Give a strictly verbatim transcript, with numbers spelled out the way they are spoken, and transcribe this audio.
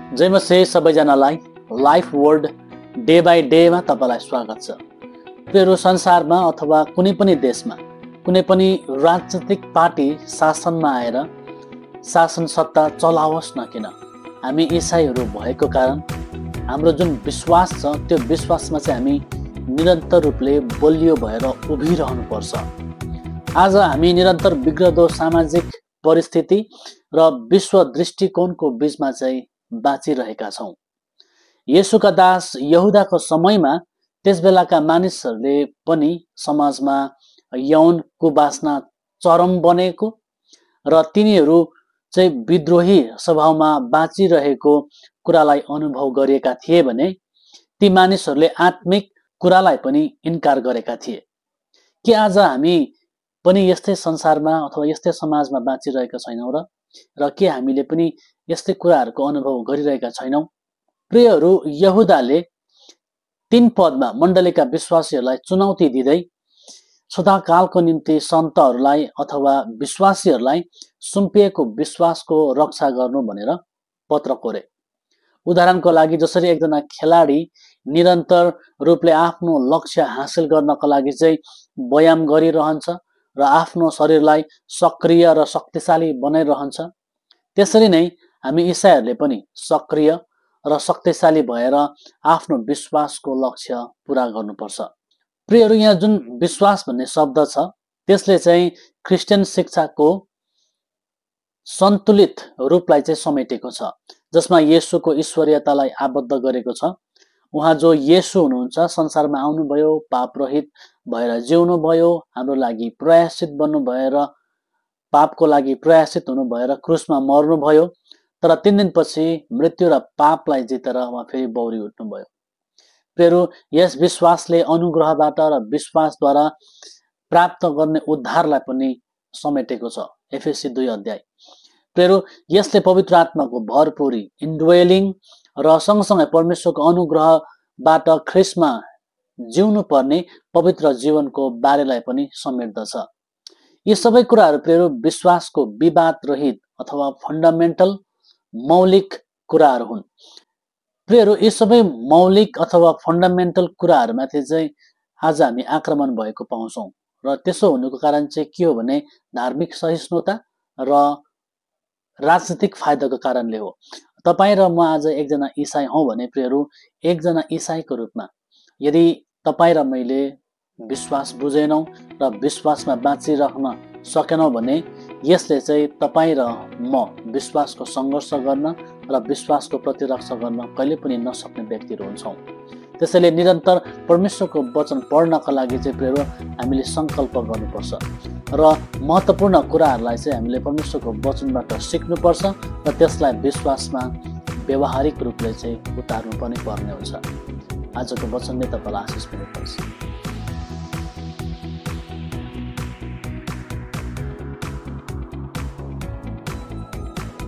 जय मसे सबैजनालाई life world day by डेमा तपाईलाई स्वागत छ। प्रियहरू, संसारमा अथवा कुनै पनि देशमा कुनै पनि राजनीतिक पार्टी शासनमा आएर शासन सत्ता चलाओस् न किन, हामी इसाईहरू भएको कारण हाम्रो जुन विश्वास छ त्यो विश्वासमा चाहिँ हामी निरन्तर रूपले बलियो भएर उभिरहनु पर्छ। आज हामी निरन्तर बिग्रदो सामाजिक परिस्थिति र विश्व दृष्टिकोणको बीचमा चाहिँ बाँचिरहेका छौँ। येशूका दास यहुदाको समयमा त्यस बेलाका मानिसहरूले पनि समाजमा यौन कुवासना चरम बनेको र तिनीहरू चाहिँ विद्रोही स्वभावमा बाँचिरहेको कुरालाई अनुभव गरेका थिए भने ती मानिसहरूले आत्मिक कुरालाई पनि इन्कार गरेका थिए। के आज हामी पनि यस्तै संसारमा अथवा यस्तै समाजमा बाँचिरहेका छैनौँ र र के हामीले पनि यस्तै कुराहरूको अनुभव गरिरहेका छैनौँ? प्रियहरू, यहुदाले तीन पदमा मण्डलीका विश्वासीहरूलाई चुनौती दिँदै सदाकालको निम्ति सन्तहरूलाई अथवा विश्वासीहरूलाई सुम्पिएको विश्वासको रक्षा गर्नु भनेर पत्र कोरे। उदाहरणको लागि, जसरी एकजना खेलाडी निरन्तर रूपले आफ्नो लक्ष्य हासिल गर्नको लागि चाहिँ व्यायाम गरिरहन्छ र आफ्नो शरीरलाई सक्रिय र शक्तिशाली बनाइरहन्छ, त्यसरी नै हामी इसाईहरूले पनि सक्रिय र शक्तिशाली भएर आफ्नो विश्वासको लक्ष्य पुरा गर्नुपर्छ। प्रियहरू, यहाँ जुन विश्वास भन्ने शब्द छ त्यसले चाहिँ क्रिस्चियन शिक्षाको सन्तुलित रूपलाई चाहिँ समेटेको छ, जसमा येशूको ईश्वरीयतालाई आबद्ध गरेको छ। उहाँ जो येशू हुनुहुन्छ, संसारमा आउनुभयो, पाप रहित भएर जिउनु भयो, हाम्रो लागि प्रयासित बन्नु भएर पापको लागि प्रयासित हुनु भएर क्रुसमा मर्नु भयो, तर तीन दिनपछि मृत्यु र पापलाई जितेर उहाँ फेरि बौरी उठ्नुभयो। प्रियहरू, यस विश्वासले अनुग्रहबाट र विश्वासद्वारा प्राप्त गर्ने उद्धारलाई पनि समेटेको छ। एफएसी दुई अध्याय। प्रियहरू, यसले पवित्र आत्माको भरपुरी इन्डवेलिङ र सँगसँगै परमेश्वरको अनुग्रहबाट ख्रिस्टमा जिउनु पर्ने पवित्र जीवनको बारेलाई पनि समेट्दछ। यी सबै कुराहरू प्रियहरू विश्वासको विवाद रहित अथवा फन्डामेन्टल मौलिक कुराहरू हुन्। प्रियहरू, यी सबै मौलिक अथवा फन्डामेन्टल कुराहरूमाथि चाहिँ आज हामी आक्रमण भएको पाउँछौँ र त्यसो हुनुको कारण चाहिँ के हो भने धार्मिक सहिष्णुता र राजनीतिक फाइदाको कारणले हो। तपाईँ र म आज एकजना इसाई हौँ भने प्रियहरू, एकजना इसाईको रूपमा यदि तपाईँ र मैले विश्वास बुझेनौँ र विश्वासमा बाँचिराख्न सकेनौँ भने यसले चाहिँ तपाईँ र म विश्वासको सङ्घर्ष गर्न र विश्वासको प्रतिरक्षा गर्न कहिले पनि नसक्ने व्यक्तिहरू हुन्छौँ। त्यसैले निरन्तर परमेश्वरको वचन पढ्नका लागि चाहिँ प्रियहरू हामीले सङ्कल्प गर्नुपर्छ र महत्त्वपूर्ण कुराहरूलाई चाहिँ हामीले परमेश्वरको वचनबाट सिक्नुपर्छ र त्यसलाई विश्वासमा व्यवहारिक रूपले चाहिँ उतार्नु पनि पर्ने हुन्छ। आजको वचनले तपाईँलाई आशिष पनि पर्छ।